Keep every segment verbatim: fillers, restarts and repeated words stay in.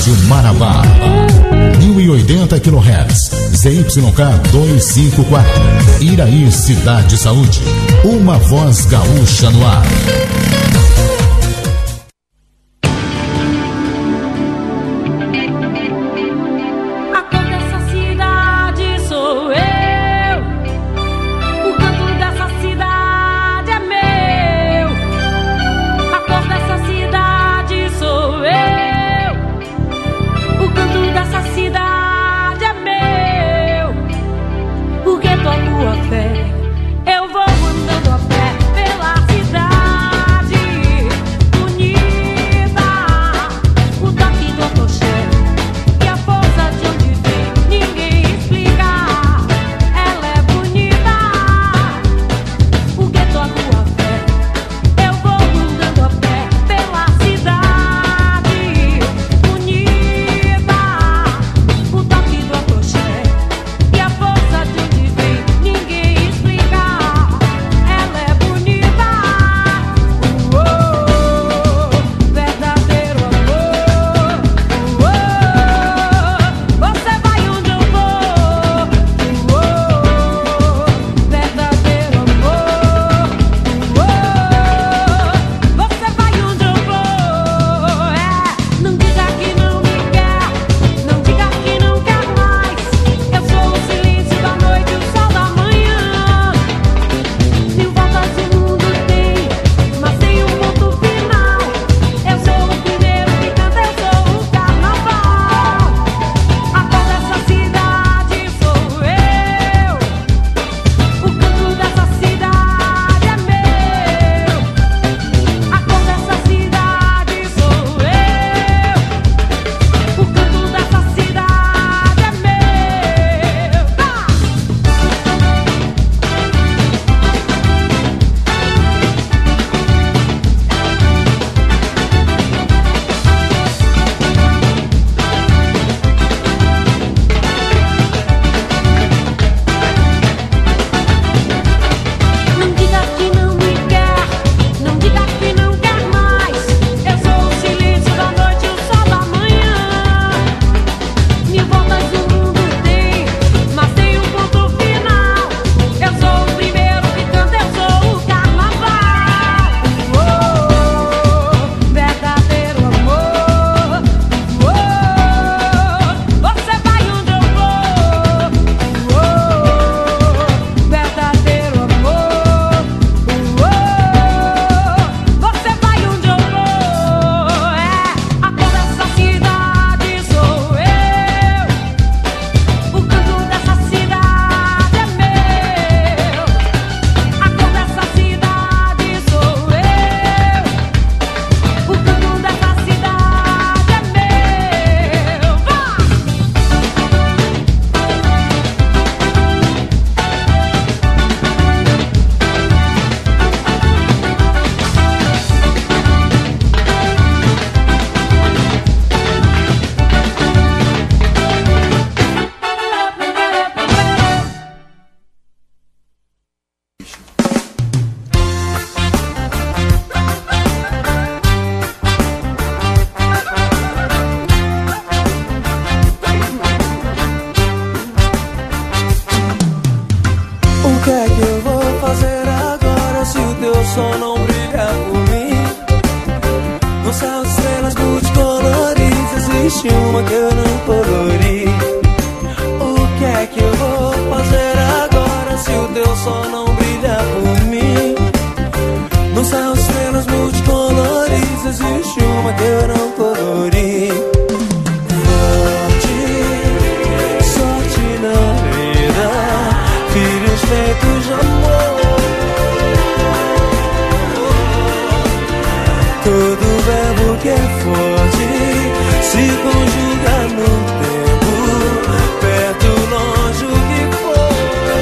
Rádio Marabá. mil e oitenta quilohertz. Z Y K duzentos e cinquenta e quatro. Iraí, Cidade Saúde. Uma voz gaúcha no ar. Eu vou andando a pé pela cidade. sol não brilha por mim. No céu de estrelas multicoloridas existe uma que eu não colori. O que é que eu vou fazer agora se o teu sol não brilha por mim? No céu de estrelas multicoloridas existe uma que eu não colori. Sorte, sorte na vida, filhos feitos de amor. Todo verbo que é forte se conjuga no tempo, perto, longe, o que for.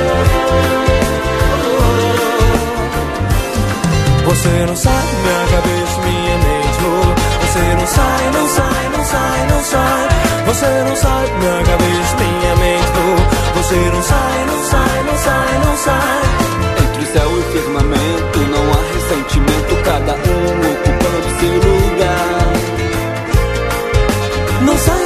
Você não sai da minha cabeça, minha mente voa. Você não sai, não sai, não sai, não sai. Você não sai da minha cabeça, minha mente voa. Você não sai, não sai, não sai, não sai. Entre o céu e o firmamento não há ressentimento, cada um ocupando seu lugar. Não sai.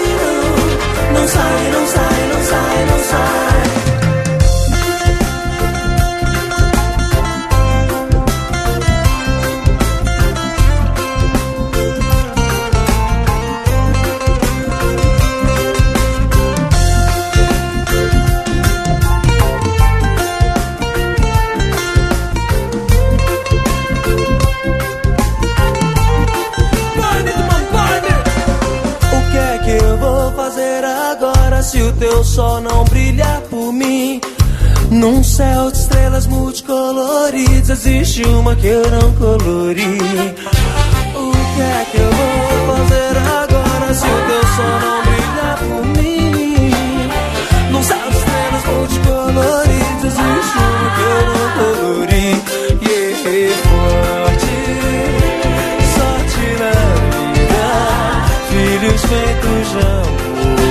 agora se o teu sol não brilha por mim? Num céu de estrelas multicoloridas existe uma que eu não colori. O que é que eu vou fazer agora se o teu sol não brilha por mim? Num céu de estrelas multicoloridas existe uma que eu não colori. Yeah, forte, sorte na vida, filhos feitos de amor.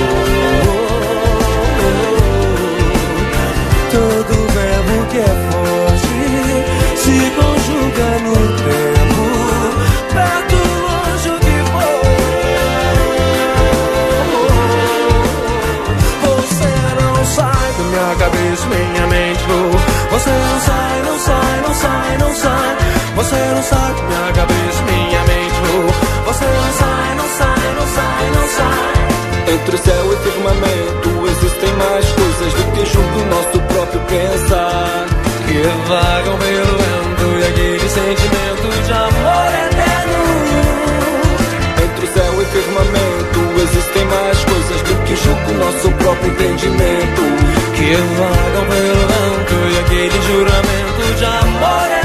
Todo verbo que é forte se conjuga no tempo, perto, longe, o que for. Você não sai da minha cabeça, minha mente voa. Você não sai, não sai, não sai, não sai. Você não sai da minha cabeça, minha mente voa. Você não sai, não sai, não sai, não sai. Entre o céu e o firmamento existem mais coisas do que julgo nosso próprio pensar, que vagam pelo vento e aquele sentimento de amor eterno. Entre o céu e o firmamento existem mais coisas do que julgo nosso próprio entendimento, que vagam pelo vento e aquele juramento de amor eterno.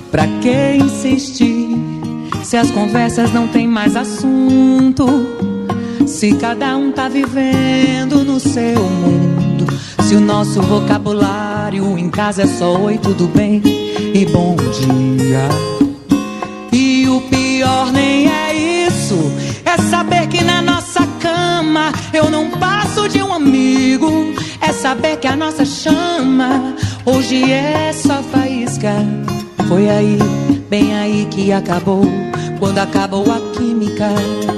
Pra que insistir se as conversas não tem mais assunto? Se cada um tá vivendo no seu mundo. Se o nosso vocabulário em casa é só oi, tudo bem e bom dia. E o pior nem é isso, é saber que na nossa cama eu não passo de um amigo. É saber que a nossa chama hoje é só faísca. Foi aí, bem aí que acabou, quando acabou a química.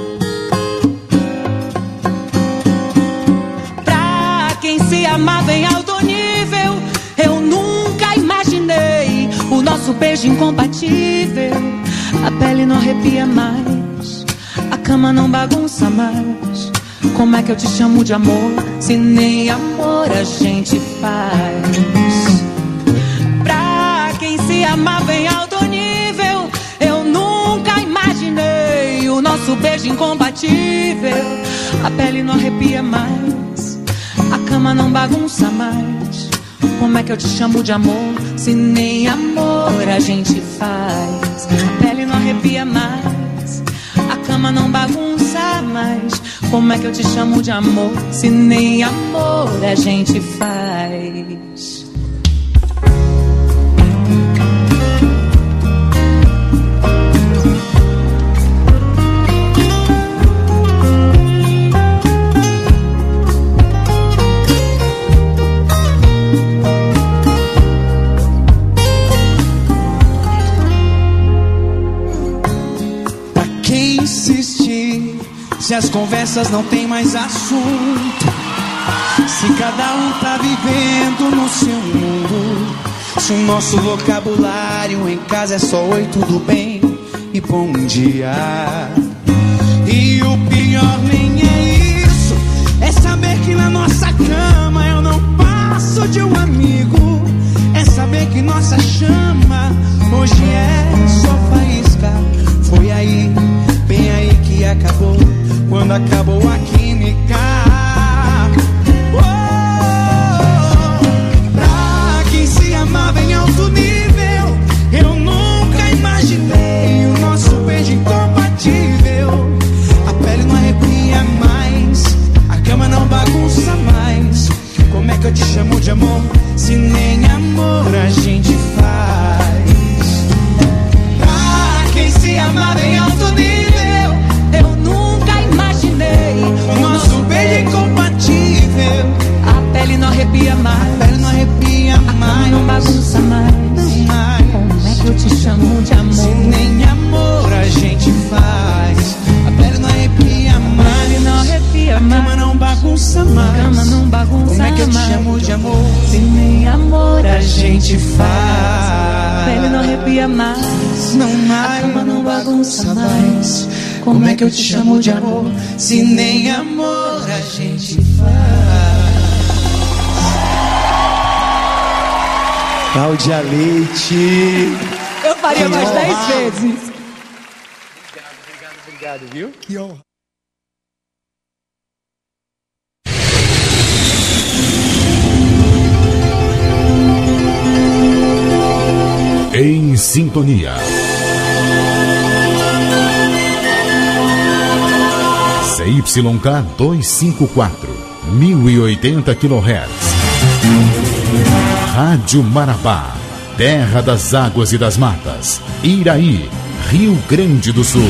Pra quem se amava em alto nível, eu nunca imaginei o nosso beijo incompatível. A pele não arrepia mais, a cama não bagunça mais. Como é que eu te chamo de amor, se nem amor a gente faz? Pra quem se amava em alto nível, eu nunca imaginei o nosso beijo incompatível. A pele não arrepia mais, a cama não bagunça mais. Como é que eu te chamo de amor, se nem amor a gente faz? A pele não arrepia mais, a cama não bagunça mais. Como é que eu te chamo de amor, se nem amor a gente faz? Se as conversas não tem mais assunto, se cada um tá vivendo no seu mundo, se o nosso vocabulário em casa é só oi, tudo bem e bom dia. E o pior nem é isso, é saber que na nossa cama eu não passo de um amigo. É saber que nossa chama hoje é só faísca. Foi aí, bem aí que acabou, quando acabou a química. Oh, pra quem se amava em alto nível, eu nunca imaginei o nosso beijo incompatível. A pele não arrepia mais, a cama não bagunça mais. Como é que eu te chamo de amor, se nem amor a gente faz? Pra quem se amava em alto nível, eu nunca imaginei o nosso beijo incompatível. A pele não arrepia mais, a pele não arrepia mais, não bagunça mais. Como é que eu te chamo de amor, se nem amor a gente faz? A pele não arrepia mais, a pele não arrepia mais, a cama não bagunça mais, a cama não bagunça. Como é que eu te chamo de amor, se nem amor a gente faz? A pele não arrepia mais, não mais, a cama não bagunça mais. Como é que eu te chamo de amor, se nem amor a gente faz? Cláudia Leite. Eu faria mais dez vezes. Obrigado, obrigado, obrigado, viu? Que honra. Em sintonia. C Y K duzentos e cinquenta e quatro, mil e oitenta quilohertz. Rádio Marabá, terra das águas e das matas. Iraí, Rio Grande do Sul.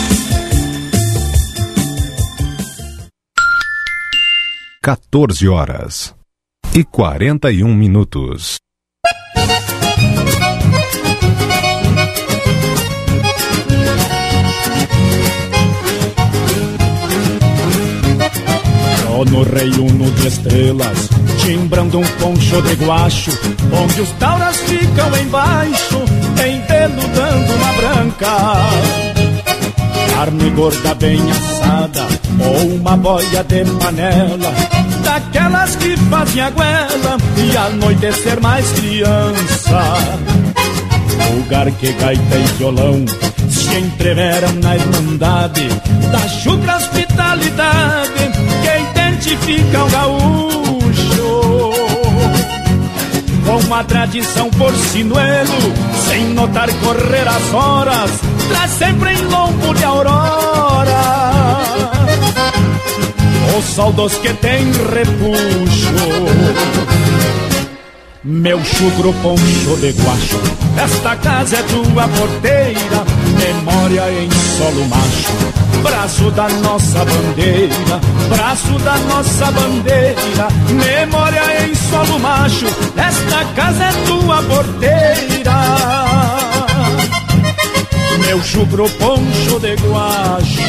quatorze horas e quarenta e um minutos. No reúno de estrelas, timbrando um poncho de guacho, onde os tauras ficam embaixo, em pelo dando uma branca. Carne gorda bem assada, ou uma boia de panela, daquelas que fazem a goela e anoitecer mais criança. Lugar que gaita e violão se entreveram na irmandade da chucra hospitalidade que identifica o gaúcho. com a tradição por sinuelo, sem notar correr as horas, traz sempre em lombo de aurora os soldos que tem repuxo. Meu chucro poncho de guacho, esta casa é tua porteira, memória em solo macho, braço da nossa bandeira, braço da nossa bandeira, memória em solo macho, esta casa é tua porteira. Meu chucro poncho de guacho.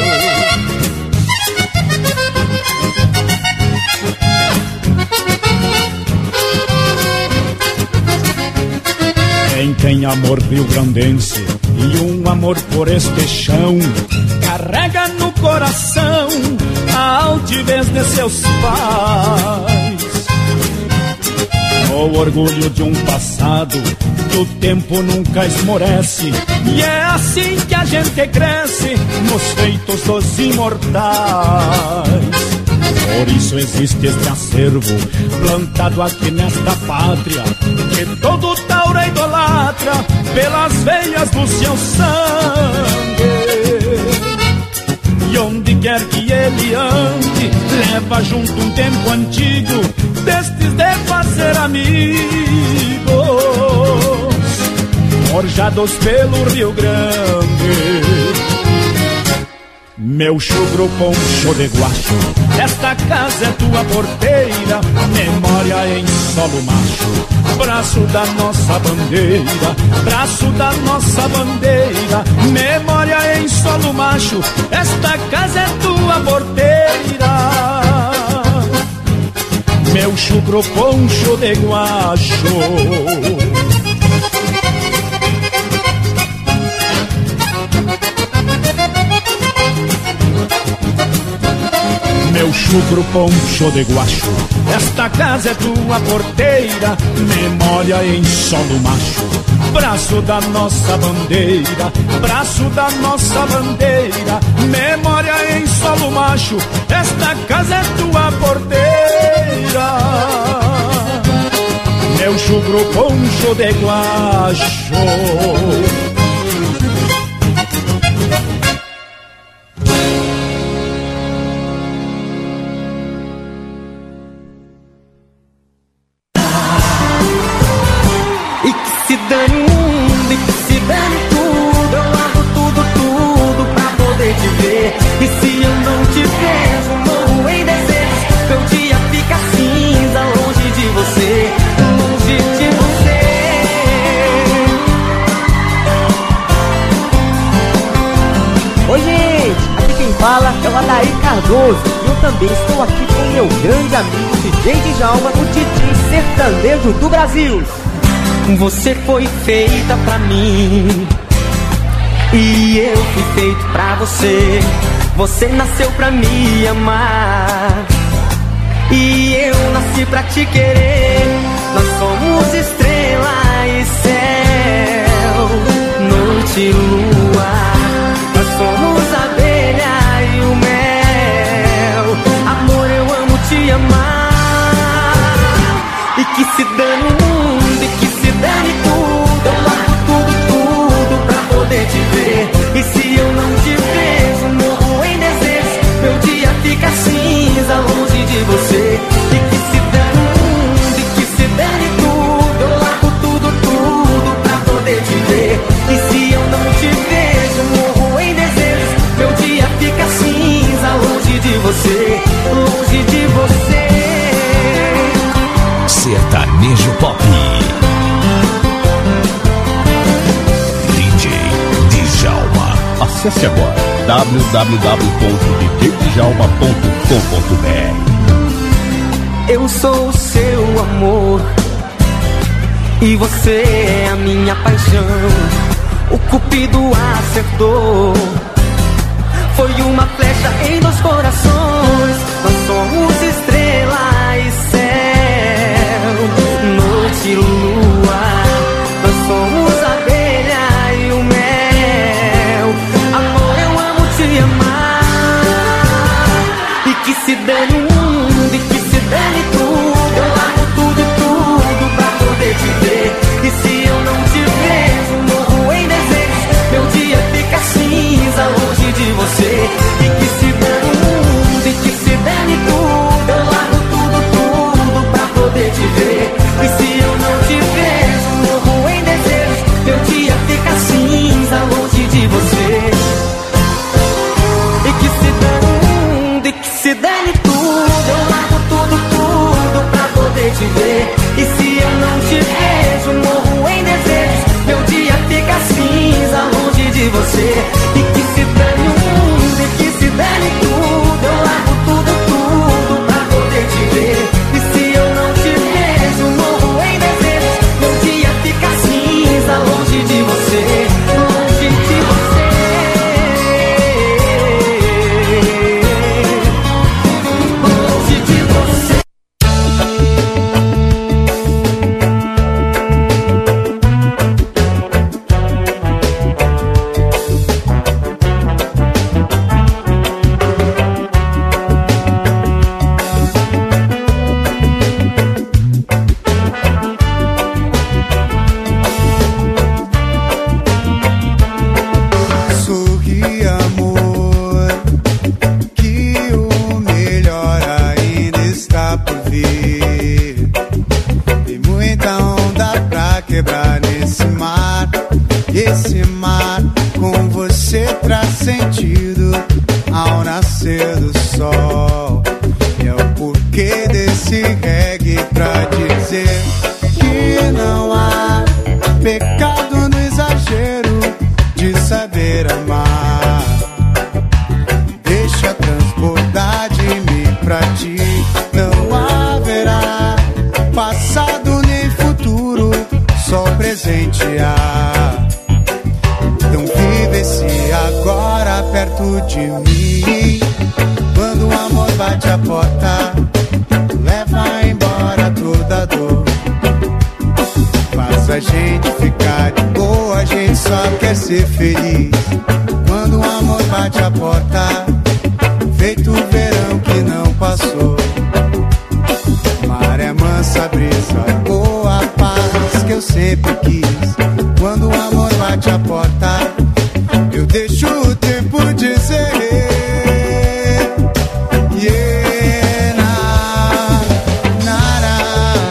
Quem tem amor rio-grandense e um amor por este chão, carrega no coração a altivez de seus pais. O orgulho de um passado que o tempo nunca esmorece, e é assim que a gente cresce nos feitos dos imortais. Por isso existe este acervo plantado aqui nesta pátria, que todo taura idolatra pelas veias do seu sangue. E onde quer que ele ande, leva junto um tempo antigo destes de fazer amigos, forjados pelo Rio Grande. Meu chucro poncho de guacho, esta casa é tua porteira, memória em solo macho, braço da nossa bandeira, braço da nossa bandeira, memória em solo macho, esta casa é tua porteira. Meu chucro poncho de guacho. Meu chucro poncho de guacho, esta casa é tua porteira, memória em solo macho, braço da nossa bandeira, braço da nossa bandeira, memória em solo macho, esta casa é tua porteira. Meu chucro poncho de guacho. Eu também estou aqui com meu grande amigo D J Djalma, o D J sertanejo do Brasil. Você foi feita pra mim e eu fui feito pra você. Você nasceu pra me amar e eu nasci pra te querer. Nós somos estrela e céu, noite e lua. Nós somos a abelha e o mel. Amor, eu amo te amar. E que se dane o mundo, e que se dane tudo. Eu largo tudo, tudo pra poder te ver. E se eu não te vejo, morro em desejo. Meu dia fica cinza longe de você. E que se dane o mundo, e que se dane tudo. Eu largo tudo, tudo pra poder te ver. E se eu não te vejo, morro em desejo. Meu dia fica cinza longe de você, longe de você. Sertanejo Pop. D J Djalma. Acesse agora w w w ponto d j djalma ponto com ponto b r. Eu sou o seu amor e você é a minha paixão. O cupido acertou, foi uma flecha em dois corações. Nós somos estrela e céu, noite e lua. Nós somos a abelha e o mel. Amor, eu amo te amar. E que se dane o mundo, e que se dane tudo. Eu largo tudo, tudo pra mergulhar nesse mar. Esse mar com você traz sentido ao nascer do sol. E é o porquê desse reggae pra dizer que não há pecado no exagero de saber amar. Deixa transbordar de mim pra ti. Não haverá passado nem futuro, só presente há. Então vive esse agora perto de mim. Quando o amor bate a porta, leva embora toda dor. Faz a gente ficar de boa, a gente só quer ser feliz. Quando o amor bate a porta, feito o verão que não passou. Maré mansa, brisa, boa paz que eu sempre quis. Quando o amor bate a porta, eu deixo o tempo dizer yeah, na, na,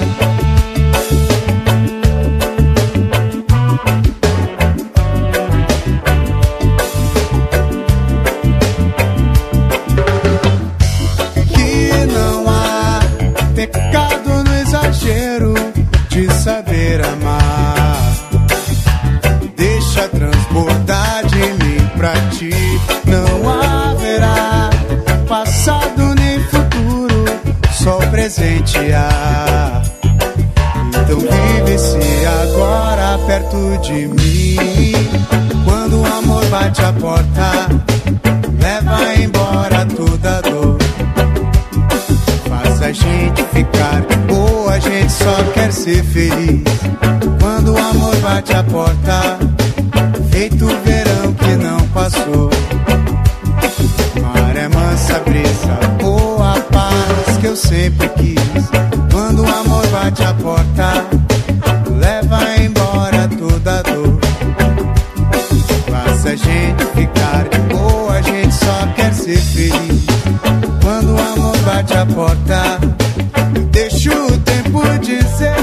que não há pecado no exagero de saber amar. Deixa transbordar de mim pra ti. Não haverá passado nem futuro, só presente há. Então vive-se agora perto de mim. Quando o amor bate a porta, leva embora toda dor. Faz a gente ficar de boa, a gente só quer ser feliz. Quando o amor bate a porta, feito o verão que não passou. Maré mansa, brisa, boa paz que eu sempre quis. Quando o amor bate a porta, leva embora toda dor. Faz a gente ficar de boa, a gente só quer ser feliz. Quando o amor bate a porta, deixa o tempo dizer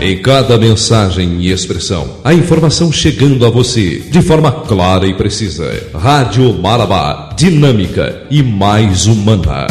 Em cada mensagem e expressão, a informação chegando a você de forma clara e precisa. Rádio Marabá, dinâmica e mais humana.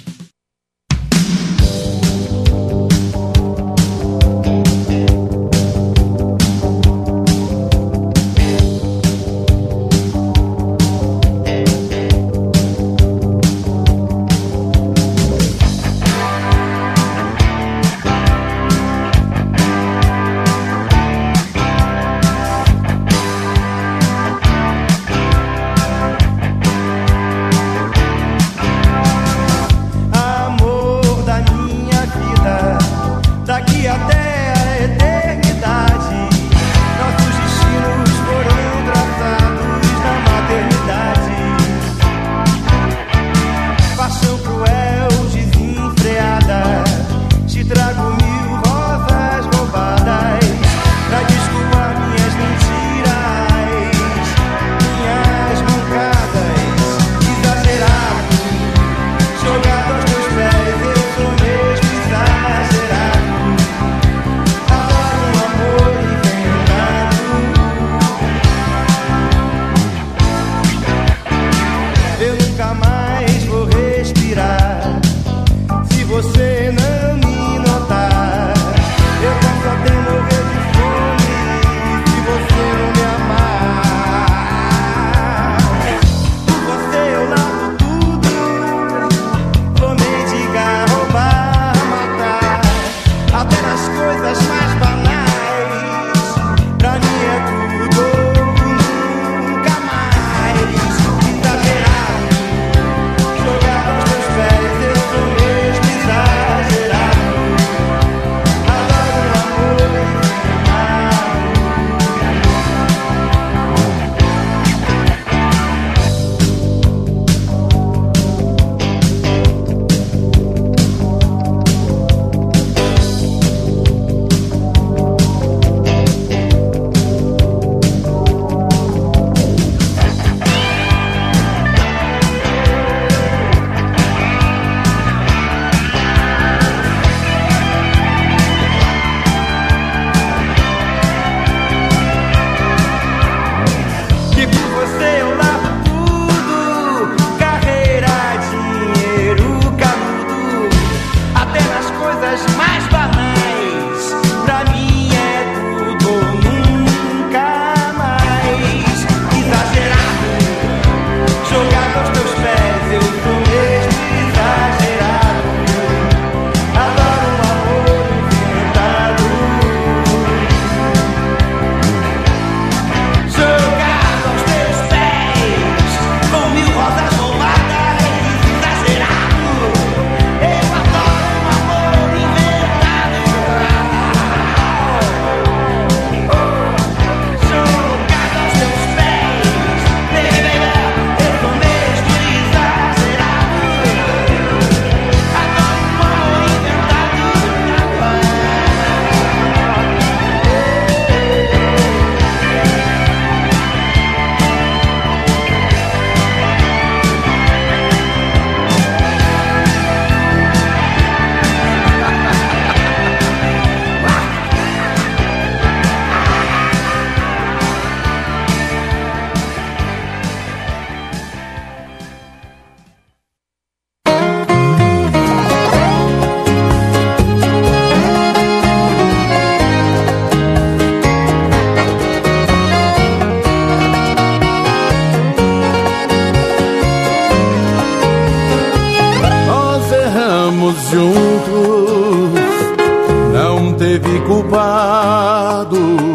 culpado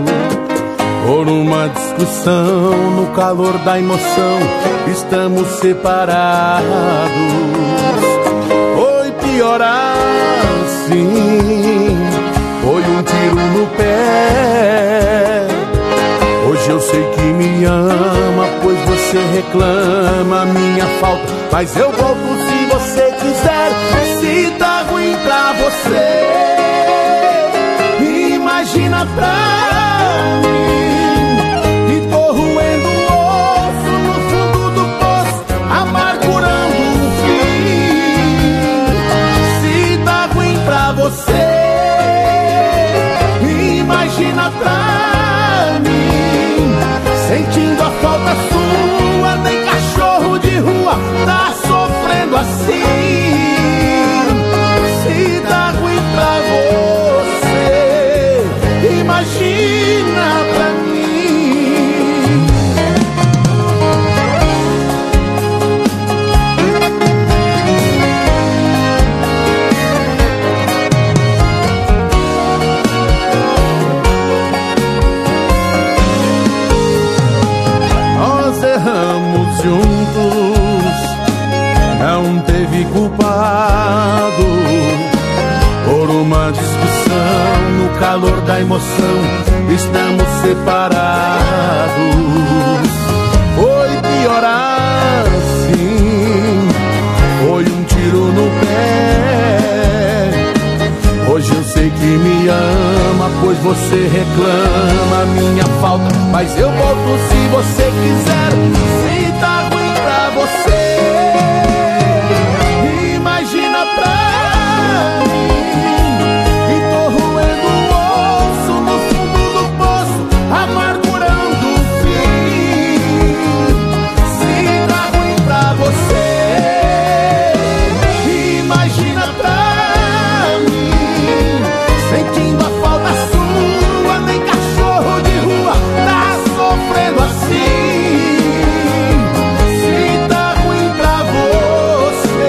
por uma discussão no calor da emoção. Estamos separados. Foi pior assim, foi um tiro no pé. Hoje eu sei que me ama, pois você reclama minha falta, mas eu volto se você quiser. Se tá ruim pra você, imagina pra mim. E tô roendo o osso no fundo do poço, amargurando o fim. Se tá ruim pra você, sentindo a falta sua. Nem cachorro de rua tá sofrendo assim. Se tá ruim pra você, imagina pra mim. Nós erramos juntos, não teve culpado por uma discussão. No calor da emoção estamos separados. Foi pior assim, foi um tiro no pé. Hoje eu sei que me ama, pois você reclama minha falta, mas eu volto se você quiser. Se tá ruim pra você, imagina pra mim. E tô roendo o osso no fundo do poço, amargurando o fim. Se tá ruim pra você, imagina pra mim. Sentindo a falta sua, nem cachorro de rua tá sofrendo assim. Se tá ruim pra você,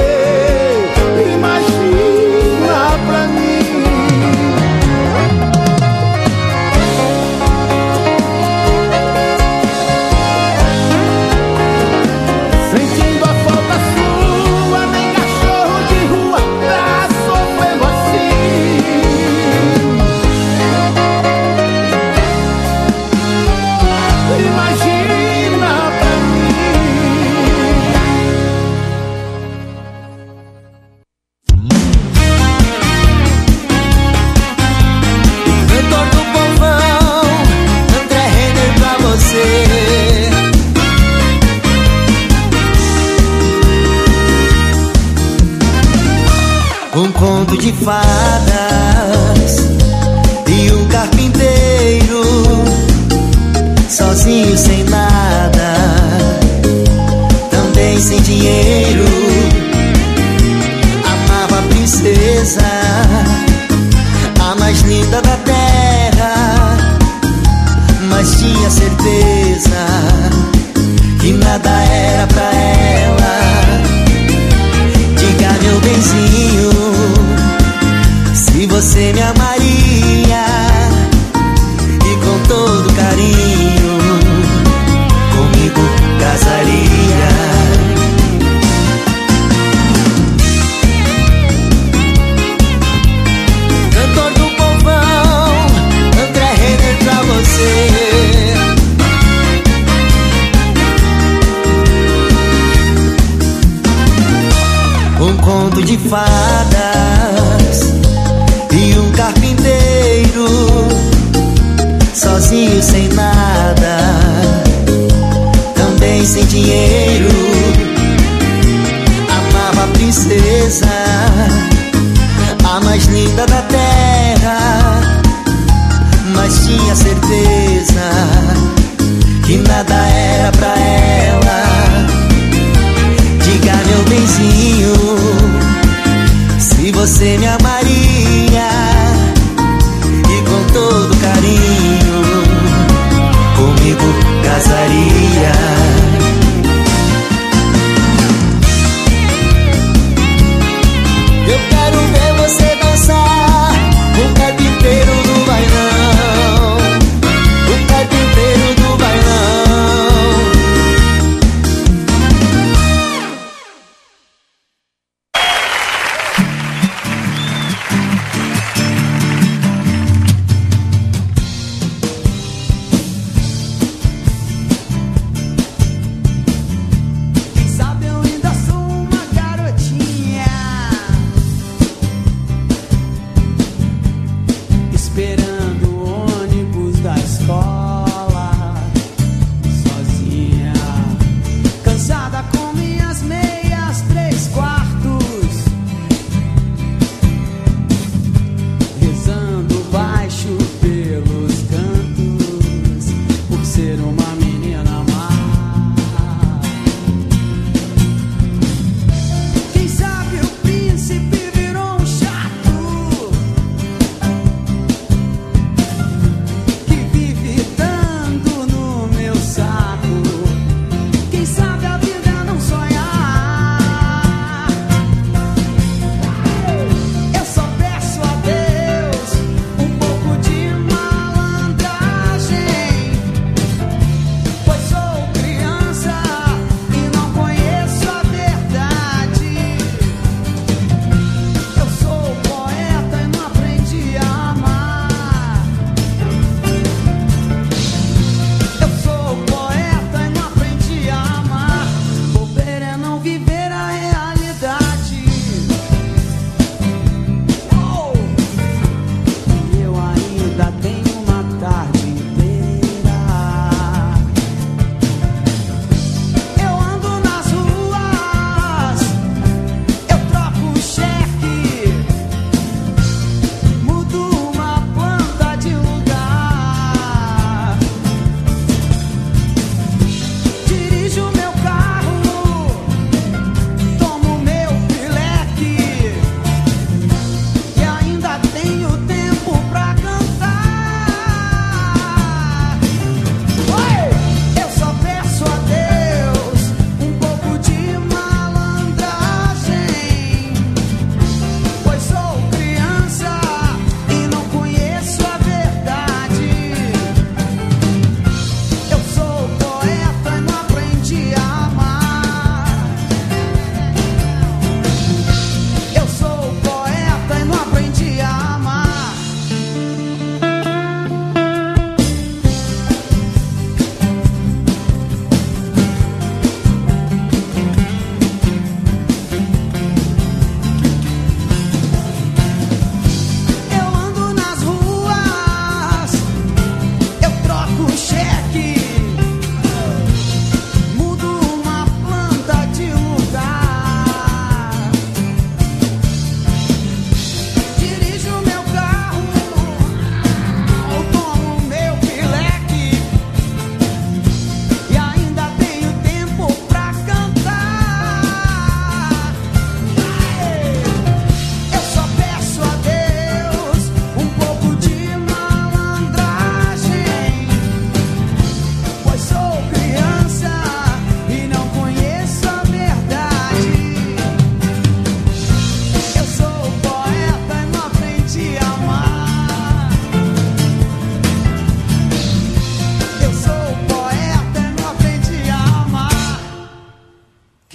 imagina pra mim. Sentindo a falta sua, nem cachorro de rua tá sofrendo assim. Imagina pra mim. Cantor do povão, André Renner pra você. Um conto de fadas e um carpinteiro, sozinho sem nada, também sem dinheiro. Amava a princesa, a mais linda da terra, mas tinha certeza que nada era pra ela. Diga, meu benzinho, se você me amaria, e com todo carinho comigo casaria. Cantor do povão, André Renner pra você. Um conto de fadas e um carpinteiro, sozinho sem nada, também sem dinheiro. Amava a princesa, a mais linda da terra, mas tinha certeza que nada era pra ela. Diga, meu benzinho, se você me amaria, e com todo carinho comigo casaria. Eu quero ver você dançar com o carpinteiro do bailão, o carpinteiro do bailão.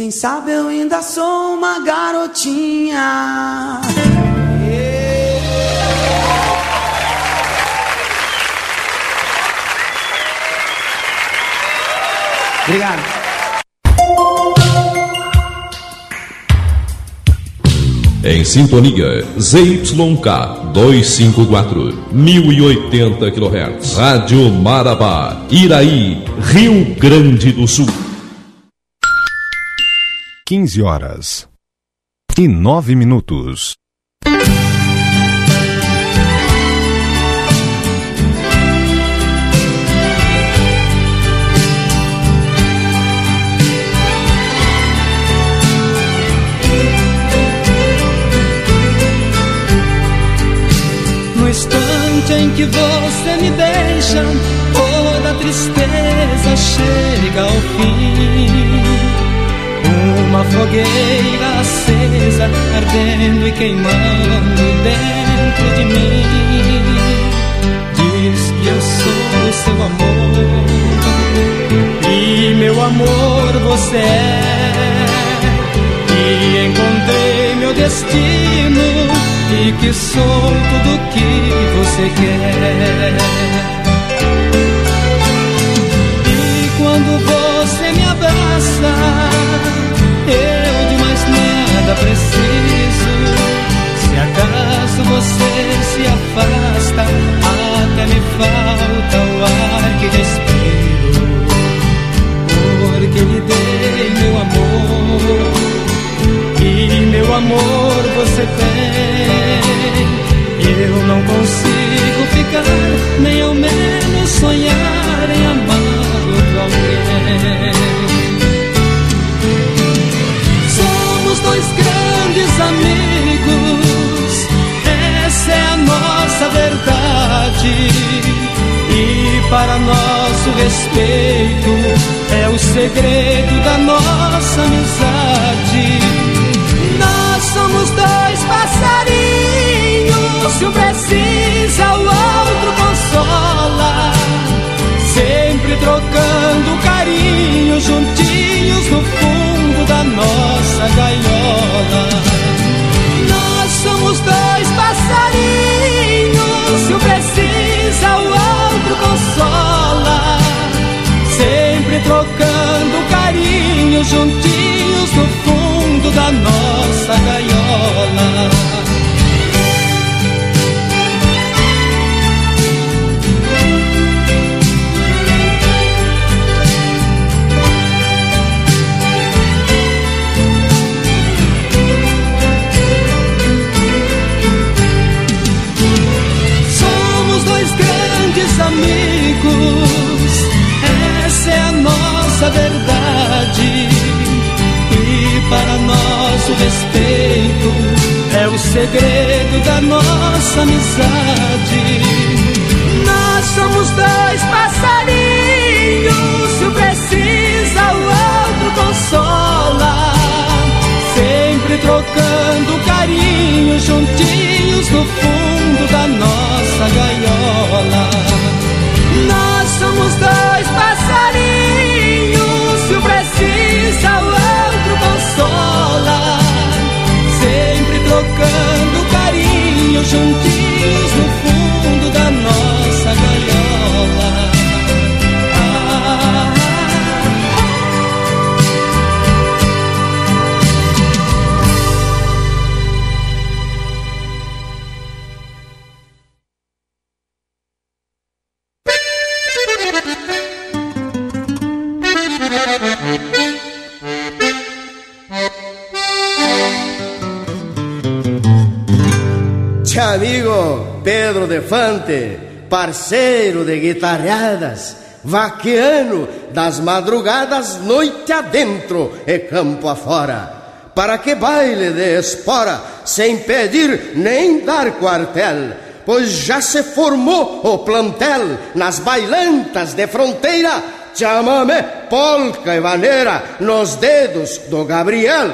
Quem sabe eu ainda sou uma garotinha. Obrigado. Em sintonia, Z Y K duzentos e cinquenta e quatro, mil e oitenta quilohertz. Rádio Marabá, Iraí, Rio Grande do Sul. quinze horas e nove minutos. No instante em que você me beija, toda tristeza chega ao fim. Uma fogueira acesa, ardendo e queimando dentro de mim. Diz que eu sou seu amor, e meu amor você é. E encontrei meu destino, e que sou tudo que você quer. E quando você me abraça, eu de mais nada preciso. Se acaso você se afasta, até me falta o ar que respiro. Porque lhe dei meu amor, e meu amor você tem. Eu não consigo ficar, nem ao menos sonhar em amar outro alguém. Somos dois grandes amigos, essa é a nossa verdade. E para nosso respeito é o segredo da nossa amizade. Nós somos dois passarinhos, se um precisa o outro consola, sempre trocando carinho, juntinhos no fundo da nossa gaiola. Nós somos dois passarinhos, se um precisa o outro consola, sempre trocando carinho, juntinhos no fundo da nossa gaiola. Somos dois grandes amigos, essa é a nossa verdade. Para nosso respeito é o segredo da nossa amizade. Nós somos dois passarinhos, se um precisa o outro consola, sempre trocando carinho, juntinhos no fundo da nossa gaiola. Nós somos dois passarinhos, se um precisa o outro consola, sempre trocando carinho, juntinhos no fundo da nossa gaiola. Ah. Tchê amigo Pedro Defante, parceiro de guitarradas, vaqueano das madrugadas, noite adentro e campo afora. Para que baile de espora, sem pedir nem dar quartel, pois já se formou o plantel nas bailantas de fronteira, chamame, polca e vaneira nos dedos do Gabriel.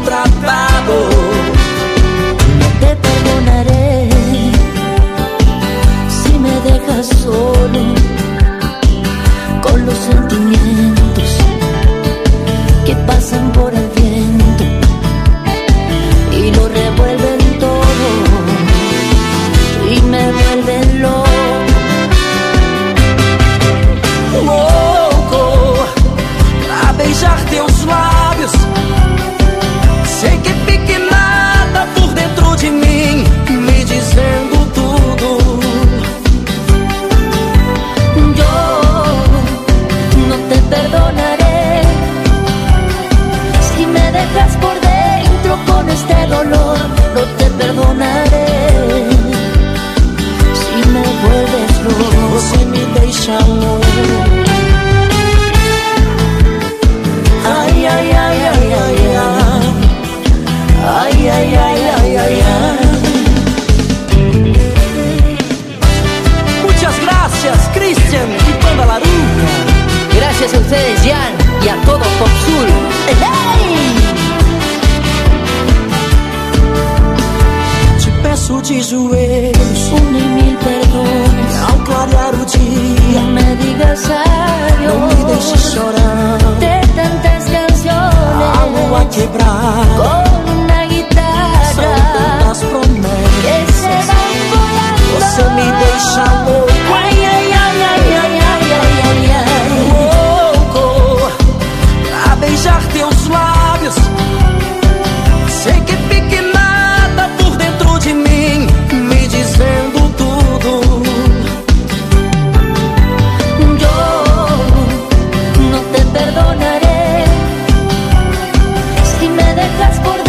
maltratado. No te perdonaré si me dejas solo con los sentimientos que pasan por el viento y lo revuelven todo y me vuelven loco. Louco a beijar teus lábios, sem que fique nada por dentro de mim, me dizendo tudo. Yo no te perdonaré si me dejas por dentro con este dolor. No te perdonaré si me vuelves loco. Você me deixa louco. Ay, ay, ay, ay, ay, ay. Ay, ay, ay, ay, ay, ay. Muchas gracias, Cristian y Panda Laruca. Gracias a ustedes, Jan, y a todo Pop Sur. ¡Hey! Te peço de joelhos, una y mil perdones. ao clarear o dia, no me digas adiós, não me deixes chorar. De tantas canciones, A lua quebrar, con una guitarra, são tantas promessas que se van volando. Você me deixa louco. Ay, ay, ay, ay, ay, ay, ay, ay, ay. Louco a beijar teus lábios, sem que fique nada por dentro de mim, me dizendo tudo. Yo no te perdonaré si me dejas por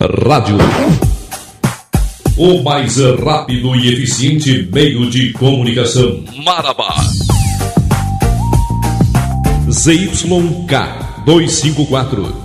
Rádio. O mais rápido e eficiente meio de comunicação. Marabá. Z Y K duzentos e cinquenta e quatro,